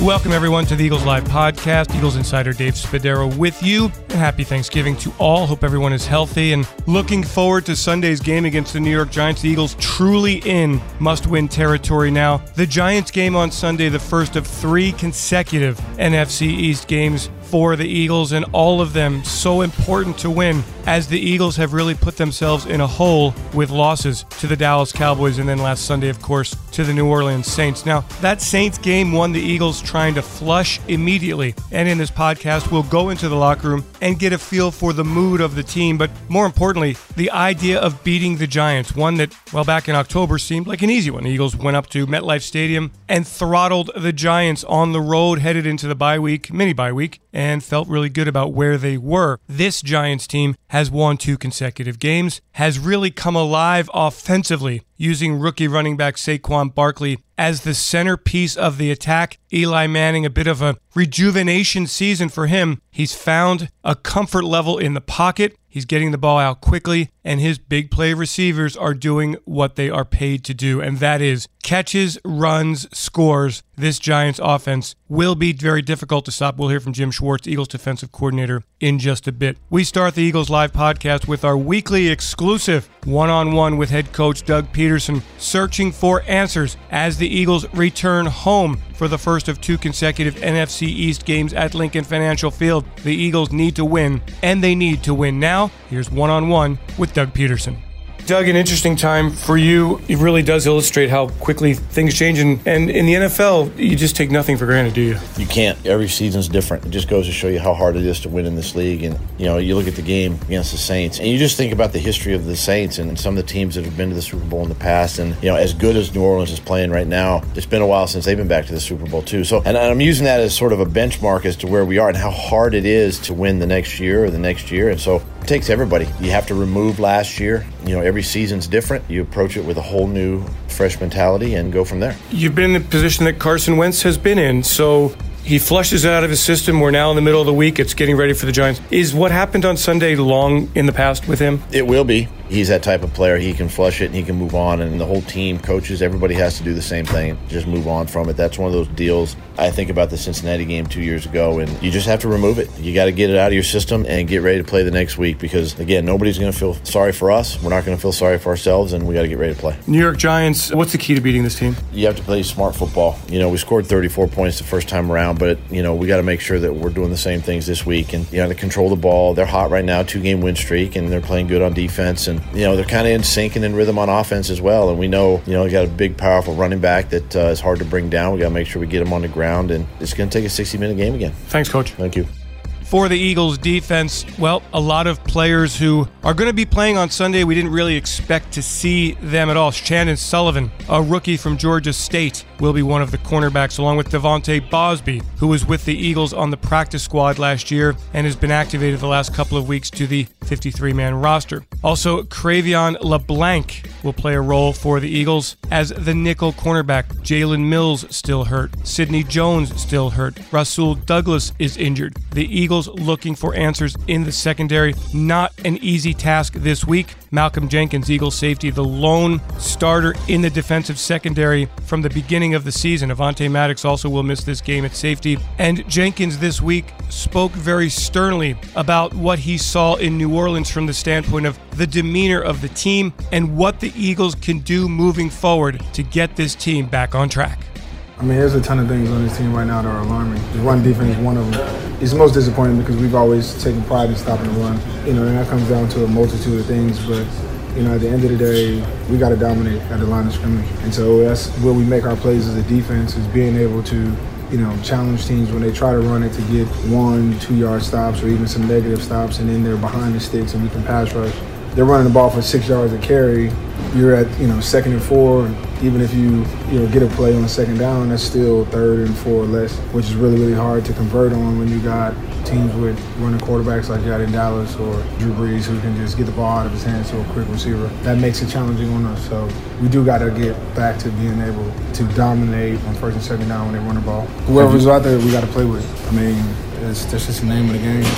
Welcome, everyone, to the Eagles Live podcast. Eagles insider Dave Spadaro with you. And happy Thanksgiving to all. Hope everyone is healthy and looking forward to Sunday's game against the New York Giants. The Eagles truly in must-win territory now. The Giants game on Sunday, the first of 3 consecutive NFC East games for the Eagles, and all of them so important to win, as the Eagles have really put themselves in a hole with losses to the Dallas Cowboys and then last Sunday, of course, to the New Orleans Saints. Now, that Saints game won the Eagles trying to flush immediately, and in this podcast, we'll go into the locker room and get a feel for the mood of the team, but more importantly, the idea of beating the Giants, one that, well, back in October seemed like an easy one. The Eagles went up to MetLife Stadium and throttled the Giants on the road, headed into the mini bye week, and felt really good about where they were. This Giants team has won 2 consecutive games, has really come alive offensively, using rookie running back Saquon Barkley as the centerpiece of the attack. Eli Manning, a bit of a rejuvenation season for him. He's found a comfort level in the pocket. He's getting the ball out quickly, and his big play receivers are doing what they are paid to do, and that is catches, runs, scores. This Giants offense will be very difficult to stop. We'll hear from Jim Schwartz, Eagles defensive coordinator, in just a bit. We start the Eagles Live podcast with our weekly exclusive one-on-one with head coach Doug Peterson, searching for answers as the Eagles return home for the first of 2 consecutive NFC East games at Lincoln Financial Field. The Eagles need to win, and they need to win now. Here's one-on-one with Doug Peterson. Doug, an interesting time for you. It really does illustrate how quickly things change. And in the NFL, you just take nothing for granted, do you? You can't. Every season's different. It just goes to show you how hard it is to win in this league. And, you look at the game against the Saints, and you just think about the history of the Saints and some of the teams that have been to the Super Bowl in the past. And, as good as New Orleans is playing right now, it's been a while since they've been back to the Super Bowl, too. So, and I'm using that as sort of a benchmark as to where we are and how hard it is to win the next year or the next year. And so it takes everybody. You have to remove last year. Every season's different. You approach it with a whole new, fresh mentality and go from there. You've been in the position that Carson Wentz has been in, so he flushes it out of his system. We're now in the middle of the week. It's getting ready for the Giants. Is what happened on Sunday long in the past with him? It will be. He's that type of player. He can flush it and he can move on. And the whole team, coaches, everybody has to do the same thing. Just move on from it. That's one of those deals. I think about the Cincinnati game 2 years ago, and you just have to remove it. You got to get it out of your system and get ready to play the next week because, again, nobody's going to feel sorry for us. We're not going to feel sorry for ourselves, and we got to get ready to play. New York Giants, what's the key to beating this team? You have to play smart football. We scored 34 points the first time around, but, we got to make sure that we're doing the same things this week and, to control the ball. They're hot right now, 2-game win streak, and they're playing good on defense. And, they're kind of in sync and in rhythm on offense as well. And we know, we got a big, powerful running back that is hard to bring down. We got to make sure we get him on the ground, and it's going to take a 60-minute game again. Thanks, Coach. Thank you. For the Eagles defense, well, a lot of players who are going to be playing on Sunday, we didn't really expect to see them at all. Chandon Sullivan, a rookie from Georgia State, will be one of the cornerbacks, along with Devontae Bosby, who was with the Eagles on the practice squad last year and has been activated the last couple of weeks to the 53-man roster. Also, Cravion LeBlanc will play a role for the Eagles as the nickel cornerback. Jalen Mills still hurt. Sidney Jones still hurt. Rasul Douglas is injured. The Eagles looking for answers in the secondary. Not an easy task this week. Malcolm Jenkins, Eagles safety, the lone starter in the defensive secondary from the beginning of the season. Avonte Maddox also will miss this game at safety. And Jenkins this week spoke very sternly about what he saw in New Orleans from the standpoint of the demeanor of the team and what the Eagles can do moving forward to get this team back on track. There's a ton of things on this team right now that are alarming. The run defense is one of them. It's most disappointing because we've always taken pride in stopping the run. And that comes down to a multitude of things, but at the end of the day, we got to dominate at the line of scrimmage. And so that's where we make our plays as a defense, is being able to challenge teams when they try to run it to get 1-2 yard stops or even some negative stops, and then they're behind the sticks and we can pass rush. They're running the ball for 6 yards a carry. You're at 2nd and 4, and even if you get a play on 2nd down, that's still 3rd and 4 or less, which is really, really hard to convert on when you got teams with running quarterbacks like you got in Dallas or Drew Brees, who can just get the ball out of his hands to a quick receiver. That makes it challenging on us. So we do got to get back to being able to dominate on 1st and 2nd down when they run the ball. Whoever's out there, we got to play with. That's just the name of the game.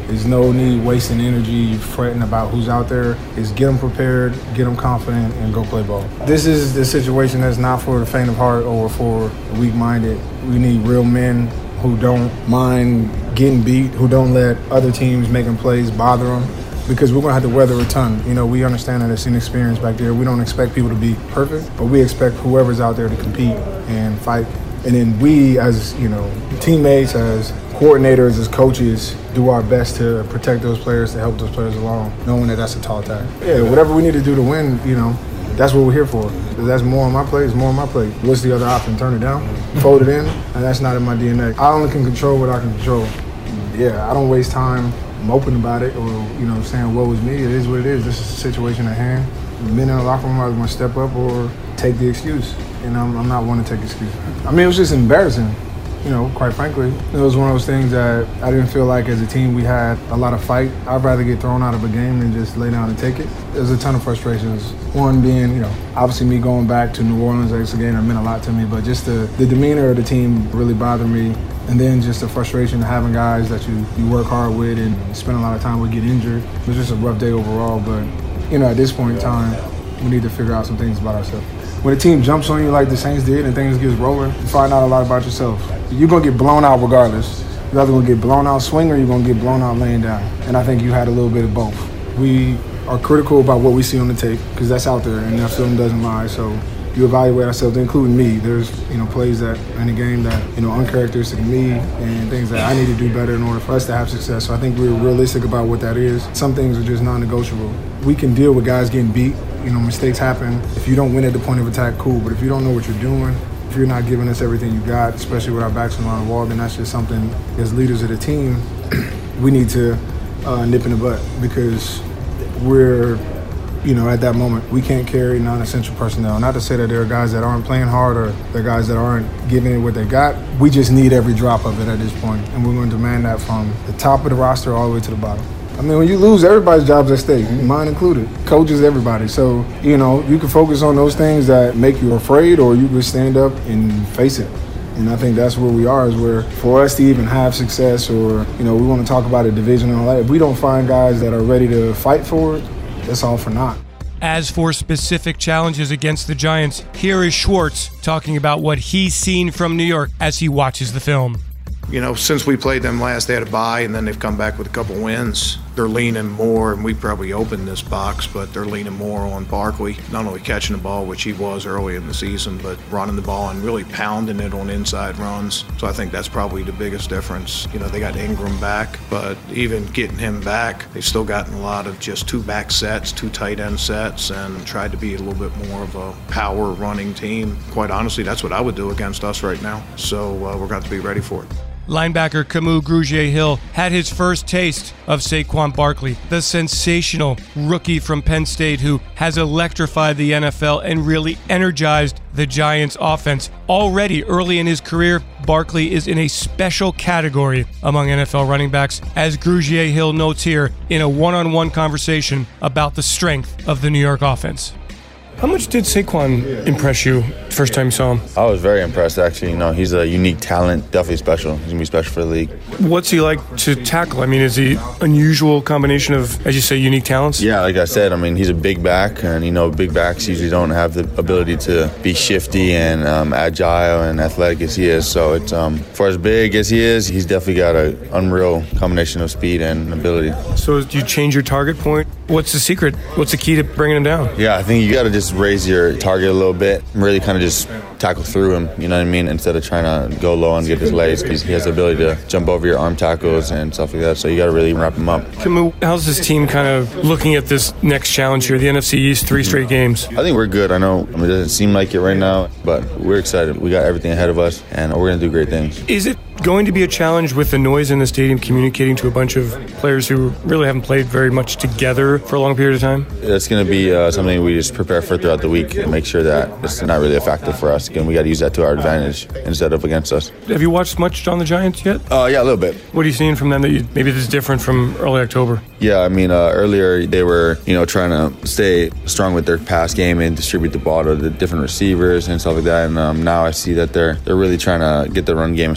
There's no need wasting energy fretting about who's out there. It's get them prepared, get them confident, and go play ball. This is the situation that's not for the faint of heart or for the weak-minded. We need real men who don't mind getting beat, who don't let other teams making plays bother them, because we're going to have to weather a ton. You know, we understand that it's inexperience back there. We don't expect people to be perfect, but we expect whoever's out there to compete and fight. And then we, as, you know, teammates, as coordinators, as coaches, do our best to protect those players, to help those players along, knowing that that's a tall task. Yeah, whatever we need to do to win, you know, that's what we're here for. If that's more on my plate, it's more on my plate. What's the other option? Turn it down, fold it in, and that's not in my DNA. I only can control what I can control. Yeah, I don't waste time moping about it or, you know, saying woe is me. It is what it is. This is the situation at hand. The men in the locker room are going to step up or take the excuse. And I'm not one to take excuses. I mean, it was just embarrassing. You know, quite frankly, it was one of those things that I didn't feel like as a team we had a lot of fight. I'd rather get thrown out of a game than just lay down and take it. There's a ton of frustrations. One being, you know, obviously me going back to New Orleans, it's a game that meant a lot to me, but just the demeanor of the team really bothered me. And then just the frustration of having guys that you work hard with and spend a lot of time with get injured. It was just a rough day overall, but, you know, at this point in time, we need to figure out some things about ourselves. When a team jumps on you like the Saints did and things gets rolling, you find out a lot about yourself. You're going to get blown out regardless. You're either going to get blown out swinging or you're going to get blown out laying down. And I think you had a little bit of both. We are critical about what we see on the tape because that's out there and that film doesn't lie. So you evaluate ourselves, including me. There's, you know, plays that in the game that, you know, uncharacteristic of me and things that I need to do better in order for us to have success. So I think we're realistic about what that is. Some things are just non-negotiable. We can deal with guys getting beat. You know, mistakes happen. If you don't win at the point of attack, cool. But if you don't know what you're doing, if you're not giving us everything you got, especially with our backs on the wall, then that's just something as leaders of the team we need to nip in the butt because we're, you know, at that moment, we can't carry non-essential personnel. Not to say that there are guys that aren't playing hard or there are guys that aren't giving it what they got. We just need every drop of it at this point, and we're going to demand that from the top of the roster all the way to the bottom. I mean, when you lose, everybody's job's at stake, mine included. Coaches, everybody. So, you know, you can focus on those things that make you afraid or you can stand up and face it. And I think that's where we are, is where for us to even have success or, you know, we want to talk about a division and all that, if we don't find guys that are ready to fight for it, that's all for naught. As for specific challenges against the Giants, here is Schwartz talking about what he's seen from New York as he watches the film. You know, since we played them last, they had a bye, and then they've come back with a couple wins. They're leaning more, and we probably opened this box, but they're leaning more on Barkley, not only catching the ball, which he was early in the season, but running the ball and really pounding it on inside runs. So I think that's probably the biggest difference. You know, they got Ingram back, but even getting him back, they've still gotten a lot of just two back sets, two tight end sets, and tried to be a little bit more of a power running team. Quite honestly, that's what I would do against us right now. So we're going to be ready for it. Linebacker Kamu Grugier-Hill had his first taste of Saquon Barkley, the sensational rookie from Penn State who has electrified the NFL and really energized the Giants' offense. Already early in his career, Barkley is in a special category among NFL running backs, as Grugier-Hill notes here in a one-on-one conversation about the strength of the New York offense. How much did Saquon impress you first time you saw him? I was very impressed, actually. You know, he's a unique talent, definitely special. He's going to be special for the league. What's he like to tackle? I mean, is he unusual combination of, as you say, unique talents? Yeah, like I said, I mean, he's a big back, and, you know, big backs usually don't have the ability to be shifty and agile and athletic as he is. So it's for as big as he is, he's definitely got an unreal combination of speed and ability. So do you change your target point? What's the secret? What's the key to bringing him down? Yeah, I think you got to just raise your target a little bit and really kind of just tackle through him, you know what I mean, instead of trying to go low and get his legs, because he has the ability to jump over your arm tackles and stuff like that, so you got to really wrap him up. How's this team kind of looking at this next challenge here, the NFC East, 3 straight games? I think we're good. I know it doesn't seem like it right now, but we're excited. We got everything ahead of us, and we're going to do great things. Is it going to be a challenge with the noise in the stadium communicating to a bunch of players who really haven't played very much together for a long period of time? It's going to be something we just prepare for throughout the week and make sure that it's not really a factor for us. Again, we got to use that to our advantage instead of against us. Have you watched much on the Giants yet? Yeah, a little bit. What are you seeing from them that maybe this is different from early October? Yeah, I mean, earlier they were, you know, trying to stay strong with their pass game and distribute the ball to the different receivers and stuff like that. And now I see that they're really trying to get the run game established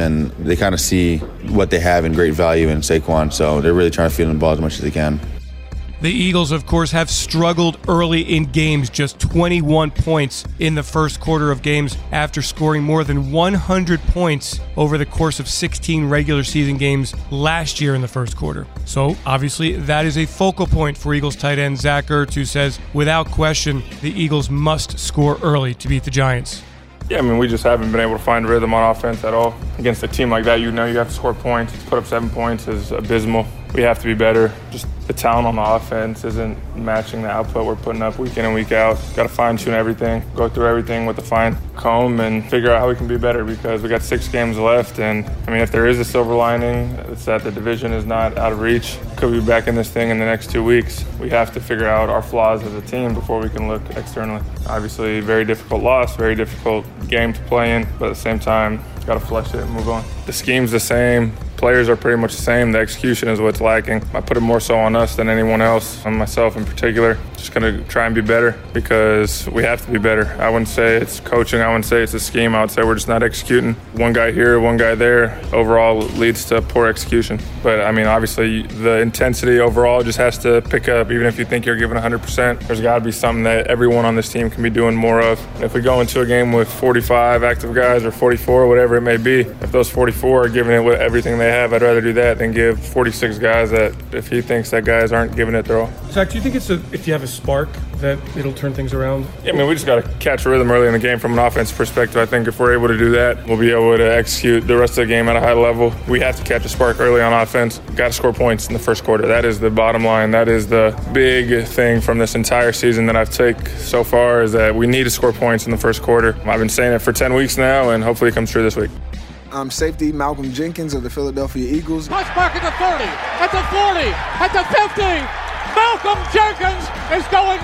and they kind of see what they have in great value in Saquon, so they're really trying to feed him the ball as much as they can. The Eagles, of course, have struggled early in games, just 21 points in the first quarter of games after scoring more than 100 points over the course of 16 regular season games last year in the first quarter. So, obviously, that is a focal point for Eagles tight end Zach Ertz, who says, without question, the Eagles must score early to beat the Giants. Yeah, I mean, we just haven't been able to find rhythm on offense at all. Against a team like that, you know you have to score points. To put up 7 points is abysmal. We have to be better. Just the talent on the offense isn't matching the output we're putting up week in and week out. Got to fine-tune everything, go through everything with a fine comb and figure out how we can be better because we got 6 games left. And, I mean, if there is a silver lining, it's that the division is not out of reach. Could be back in this thing in the next 2 weeks. We have to figure out our flaws as a team before we can look externally. Obviously, very difficult loss, very difficult game to play in, but at the same time, got to flush it and move on. The scheme's the same. Players are pretty much the same. The execution is what's lacking. I put it more so on us than anyone else, on myself in particular. Just going to try and be better because we have to be better. I wouldn't say it's coaching. I wouldn't say it's a scheme. I would say we're just not executing. One guy here, one guy there, overall leads to poor execution. But, I mean, obviously the intensity overall just has to pick up. Even if you think you're giving 100%, there's got to be something that everyone on this team can be doing more of. And if we go into a game with 45 active guys or 44, whatever it may be, if those 44 are giving it with everything they have, I'd rather do that than give 46 guys that if he thinks that guys aren't giving it their all. Zach, do you think if you have a spark that it'll turn things around? Yeah, I mean, we just got to catch a rhythm early in the game from an offensive perspective. I think if we're able to do that, we'll be able to execute the rest of the game at a high level. We have to catch a spark early on offense. Got to score points in the first quarter. That is the bottom line. That is the big thing from this entire season that I've taken so far is that we need to score points in the first quarter. I've been saying it for 10 weeks now, and hopefully it comes true this week. I'm safety Malcolm Jenkins of the Philadelphia Eagles. Touch back at the 30, at the 40, at the 50. Malcolm Jenkins is going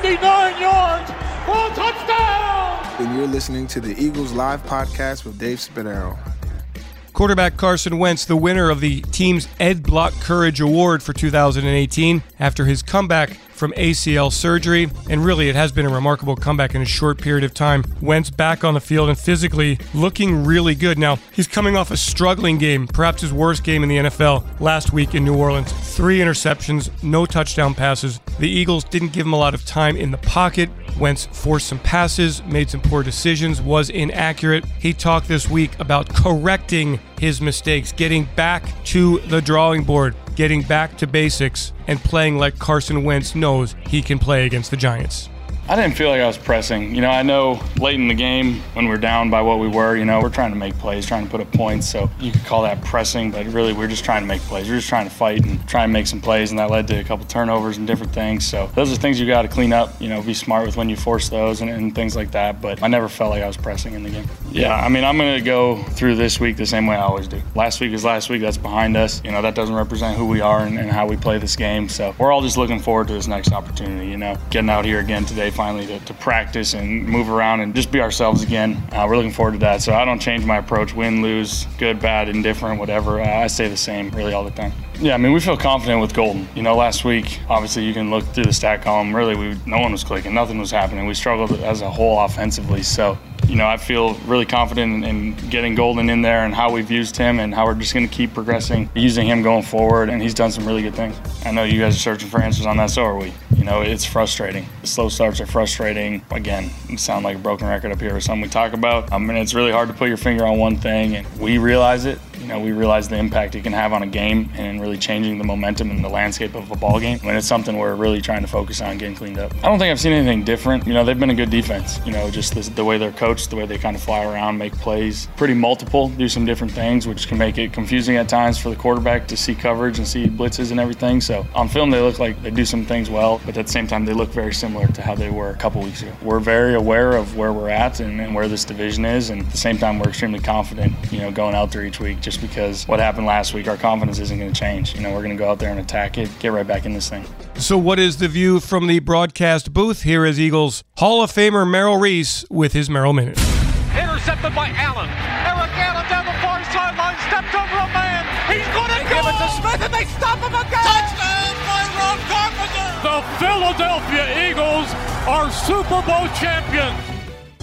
99 yards for a touchdown. And you're listening to the Eagles Live Podcast with Dave Spadaro. Quarterback Carson Wentz, the winner of the team's Ed Block Courage Award for 2018 after his comeback from ACL surgery, and really it has been a remarkable comeback in a short period of time. Wentz back on the field and physically looking really good. Now, he's coming off a struggling game, perhaps his worst game in the NFL, last week in New Orleans. 3 interceptions, no touchdown passes. The Eagles didn't give him a lot of time in the pocket. Wentz forced some passes, made some poor decisions, was inaccurate. He talked this week about correcting his mistakes, getting back to the drawing board, getting back to basics, and playing like Carson Wentz knows he can play against the Giants. I didn't feel like I was pressing. You know, I know late in the game when we're down by what we were, you know, we're trying to make plays, trying to put up points. So you could call that pressing, but really we're just trying to make plays. We're just trying to fight and try and make some plays, and that led to a couple turnovers and different things. So those are things you got to clean up, you know, be smart with when you force those and things like that. But I never felt like I was pressing in the game. Yeah, I mean, I'm going to go through this week the same way I always do. Last week is last week. That's behind us. You know, that doesn't represent who we are and how we play this game. So we're all just looking forward to this next opportunity, you know, getting out here again today finally to practice and move around and just be ourselves again. We're looking forward to that. So I don't change my approach, win, lose, good, bad, indifferent, whatever. I stay the same really all the time. Yeah, I mean, we feel confident with Golden. You know, last week, obviously you can look through the stat column. Really, no one was clicking. Nothing was happening. We struggled as a whole offensively. So, you know, I feel really confident in getting Golden in there and how we've used him and how we're just going to keep progressing, using him going forward. And he's done some really good things. I know you guys are searching for answers on that. So are we. You know, it's frustrating. The slow starts are frustrating. Again, it sounds like a broken record up here or something we talk about. And it's really hard to put your finger on one thing. And we realize it. You know, we realize the impact it can have on a game and really changing the momentum and the landscape of a ball game. I mean, it's something we're really trying to focus on getting cleaned up. I don't think I've seen anything different. You know, they've been a good defense. You know, just the way they're coached, the way they kind of fly around, make plays. Pretty multiple, do some different things, which can make it confusing at times for the quarterback to see coverage and see blitzes and everything. So on film, they look like they do some things well, but at the same time, they look very similar to how they were a couple weeks ago. We're very aware of where we're at and where this division is, and at the same time, we're extremely confident, you know, going out there each week just because what happened last week, our confidence isn't going to change. You know, we're going to go out there and attack it, get right back in this thing. So what is the view from the broadcast booth? Here is Eagles Hall of Famer Merrill Reese with his Merrill Minute. Intercepted by Allen. Eric Allen down the far sideline, stepped over a man. He's going to go. Give it to Smith, and they stop him again. Touchdown by Ron Carpenter. The Philadelphia Eagles are Super Bowl champions.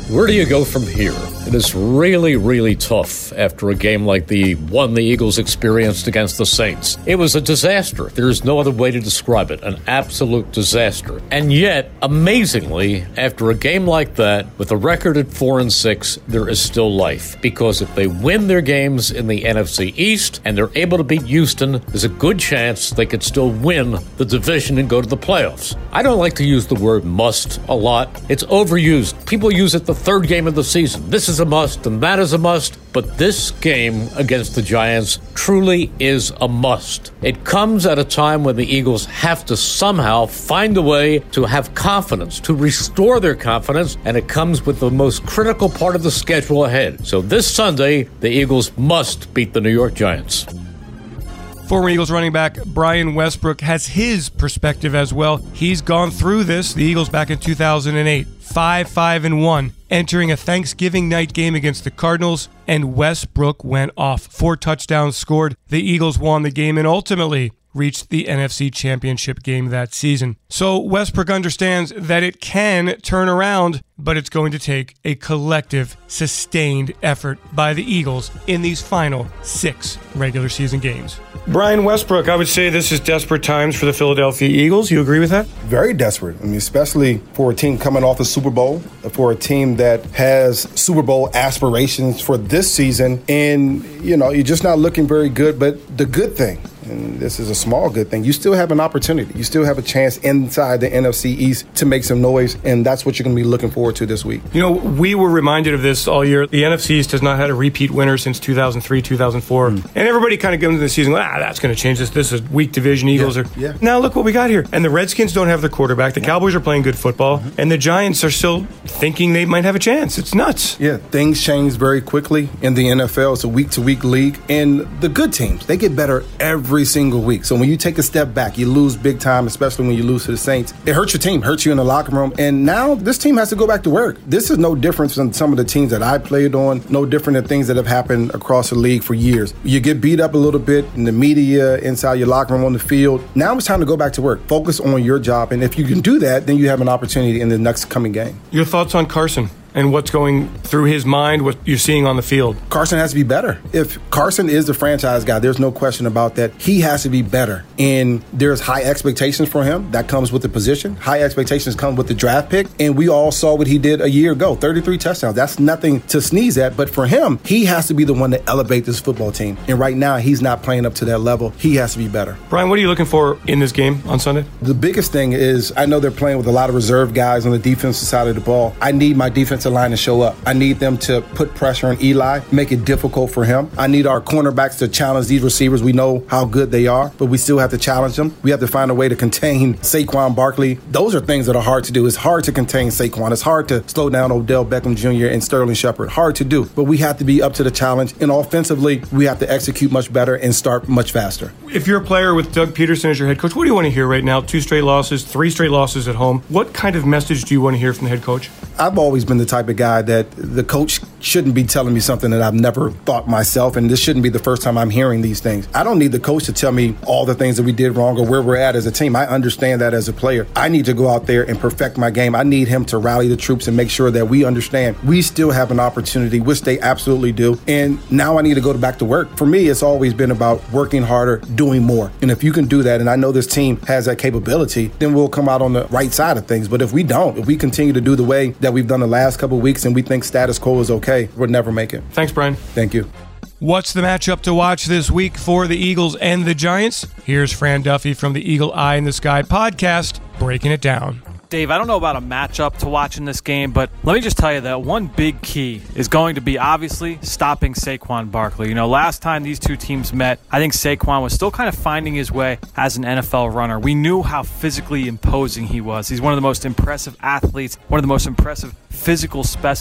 Where do you go from here? It is really, really tough after a game like the one the Eagles experienced against the Saints. It was a disaster. There's no other way to describe it. An absolute disaster. And yet, amazingly, after a game like that, with a record at 4-6, there is still life. Because if they win their games in the NFC East and they're able to beat Houston, there's a good chance they could still win the division and go to the playoffs. I don't like to use the word must a lot. It's overused. People use it the third game of the season. This is a must and that is a must, but this game against the Giants truly is a must. It comes at a time when the Eagles have to somehow find a way to have confidence, to restore their confidence, and it comes with the most critical part of the schedule ahead. So this Sunday, the Eagles must beat the New York Giants. Former Eagles running back Brian Westbrook has his perspective as well. He's gone through this. The Eagles back in 2008, 5-1, entering a Thanksgiving night game against the Cardinals, and Westbrook went off. 4 touchdowns scored. The Eagles won the game and ultimately reached the NFC Championship game that season. So Westbrook understands that it can turn around, but it's going to take a collective, sustained effort by the Eagles in these final 6 regular season games. Brian Westbrook, I would say this is desperate times for the Philadelphia Eagles. You agree with that? Very desperate. I mean, especially for a team coming off the Super Bowl, for a team that has Super Bowl aspirations for this season. And, you're just not looking very good. But the good thing, and this is a small good thing, you still have an opportunity. You still have a chance inside the NFC East to make some noise, and that's what you're going to be looking forward to this week. We were reminded of this all year. The NFC East has not had a repeat winner since 2003, 2004. And everybody kind of goes into the season, that's going to change this. This is a weak division. Eagles are. Now look what we got here. And the Redskins don't have their quarterback. The Cowboys are playing good football. And the Giants are still thinking they might have a chance. It's nuts. Yeah, things change very quickly in the NFL. It's a week-to-week league. And the good teams, they get better every single week. So when you take a step back, you lose big time, especially when you lose to the Saints. It hurts your team, hurts you in the locker room. And now this team has to go back to work. This is no different than some of the teams that I played on, no different than things that have happened across the league for years. You get beat up a little bit in the media, inside your locker room, on the field. Now it's time to go back to work. Focus on your job. And if you can do that, then you have an opportunity in the next coming game. Your thoughts on Carson and what's going through his mind, what you're seeing on the field? Carson has to be better. If Carson is the franchise guy, there's no question about that. He has to be better. And there's high expectations for him. That comes with the position. High expectations come with the draft pick. And we all saw what he did a year ago, 33 touchdowns. That's nothing to sneeze at. But for him, he has to be the one to elevate this football team. And right now, he's not playing up to that level. He has to be better. Brian, what are you looking for in this game on Sunday? The biggest thing is I know they're playing with a lot of reserve guys on the defensive side of the ball. I need my defensive line to show up. I need them to put pressure on Eli, make it difficult for him. I need our cornerbacks to challenge these receivers. We know how good they are, but we still have to challenge them. We have to find a way to contain Saquon Barkley. Those are things that are hard to do. It's hard to contain Saquon. It's hard to slow down Odell Beckham Jr. and Sterling Shepard. Hard to do, but we have to be up to the challenge. And offensively, we have to execute much better and start much faster. If you're a player with Doug Peterson as your head coach, what do you want to hear right now? 2 straight losses, 3 straight losses at home. What kind of message do you want to hear from the head coach? I've always been the type of guy that the coach shouldn't be telling me something that I've never thought myself, and this shouldn't be the first time I'm hearing these things. I don't need the coach to tell me all the things that we did wrong or where we're at as a team. I understand that as a player. I need to go out there and perfect my game. I need him to rally the troops and make sure that we understand we still have an opportunity, which they absolutely do, and now I need to go back to work. For me, it's always been about working harder, doing more, and if you can do that, and I know this team has that capability, then we'll come out on the right side of things. But if we don't, if we continue to do the way that we've done the last couple of weeks and we think status quo is okay, we'll never make it. Thanks, Brian. Thank you. What's the matchup to watch this week for the Eagles and the Giants? Here's Fran Duffy from the Eagle Eye in the Sky podcast, breaking it down. Dave, I don't know about a matchup to watch in this game, but let me just tell you that one big key is going to be obviously stopping Saquon Barkley. Last time these two teams met, I think Saquon was still kind of finding his way as an NFL runner. We knew how physically imposing he was. He's one of the most impressive athletes, one of the most impressive physical specimens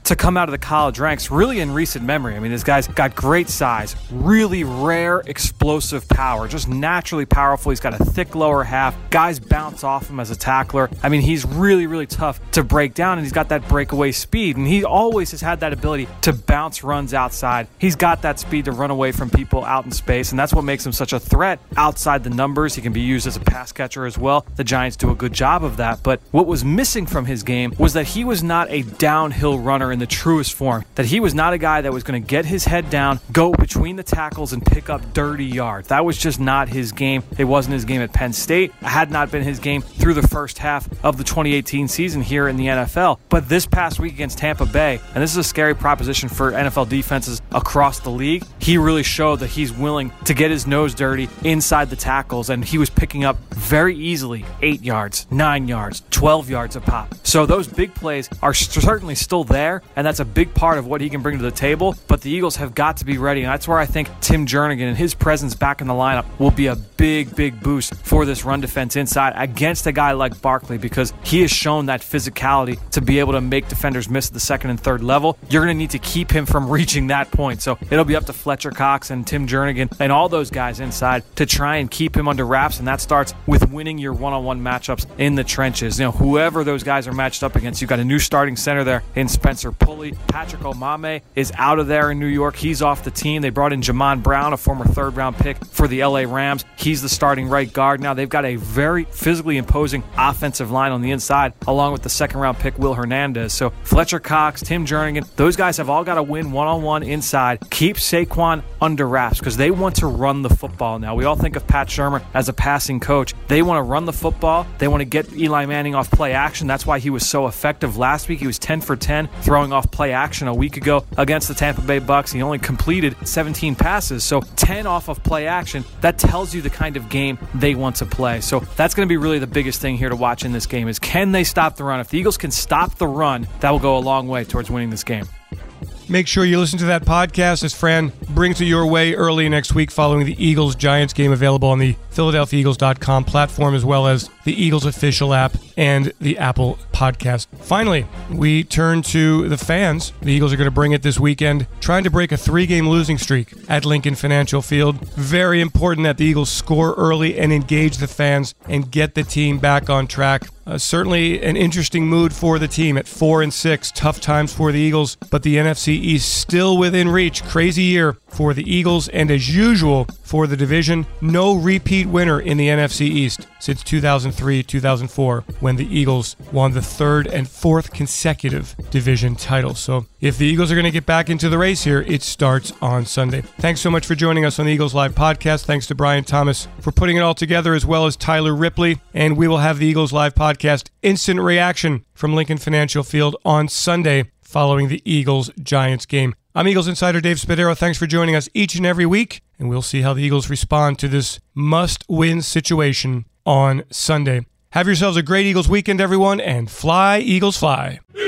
to come out of the college ranks really in recent memory. I mean, this guy's got great size, really rare explosive power, just naturally powerful. He's got a thick lower half. Guys bounce off him as a tackler. I mean, he's really, really tough to break down, and he's got that breakaway speed, and he always has had that ability to bounce runs outside. He's got that speed to run away from people out in space, and that's what makes him such a threat outside the numbers. He can be used as a pass catcher as well. The Giants do a good job of that, but what was missing from his game was that he was not a downhill runner in the truest form, that he was not a guy that was going to get his head down, go between the tackles, and pick up dirty yards. That was just not his game. It wasn't his game at Penn State. It had not been his game through the first half of the 2018 season here in the NFL. But this past week against Tampa Bay, and this is a scary proposition for NFL defenses across the league, he really showed that he's willing to get his nose dirty inside the tackles, and he was picking up very easily 8 yards, 9 yards, 12 yards a pop. So those big plays are certainly still there, and that's a big part of what he can bring to the table, but the Eagles have got to be ready, and that's where I think Tim Jernigan and his presence back in the lineup will be a big, big boost for this run defense inside against a guy like Barkley, because he has shown that physicality to be able to make defenders miss at the second and third level. You're going to need to keep him from reaching that point, so it'll be up to Fletcher Cox and Tim Jernigan and all those guys inside to try and keep him under wraps, and that starts with winning your one-on-one matchups in the trenches. You know, whoever those guys are matched up against, you've got a new starting center there in Spencer Pulley. Patrick Omameh is out of there in New York. He's off the team. They brought in Jamon Brown, a former third-round pick for the LA Rams. He's the starting right guard now. They've got a very physically imposing offensive line on the inside, along with the second-round pick Will Hernandez. So Fletcher Cox, Tim Jernigan, those guys have all got to win one-on-one inside. Keep Saquon under wraps because they want to run the football now. We all think of Pat Shurmur as a passing coach. They want to run the football. They want to get Eli Manning off play action. That's why he was so effective last week. He was 10 for 10 throwing off play action a week ago against the Tampa Bay Bucks. He only completed 17 passes, so 10 off of play action. That tells you the kind of game they want to play. So that's going to be really the biggest thing here to watch in this game is can they stop the run? If the Eagles can stop the run, that will go a long way towards winning this game. Make sure you listen to that podcast as Fran brings it your way early next week following the Eagles-Giants game, available on the PhiladelphiaEagles.com platform as well as the Eagles official app and the Apple podcast. Finally, we turn to the fans. The Eagles are going to bring it this weekend, trying to break a 3-game losing streak at Lincoln Financial Field. Very important that the Eagles score early and engage the fans and get the team back on track. Certainly an interesting mood for the team at 4-6. Tough times for the Eagles, but the NFC East still within reach. Crazy year for the Eagles, and as usual for the division, no repeat winner in the NFC East since 2003-2004 when the Eagles won the 3rd and 4th consecutive division titles. So if the Eagles are going to get back into the race here, it starts on Sunday. Thanks so much for joining us on the Eagles Live podcast. Thanks to Brian Thomas for putting it all together, as well as Tyler Ripley, and we will have the Eagles Live podcast instant reaction from Lincoln Financial Field on Sunday following the Eagles-Giants game. I'm Eagles Insider Dave Spadaro. Thanks for joining us each and every week, and we'll see how the Eagles respond to this must-win situation on Sunday. Have yourselves a great Eagles weekend, everyone, and fly, Eagles, fly.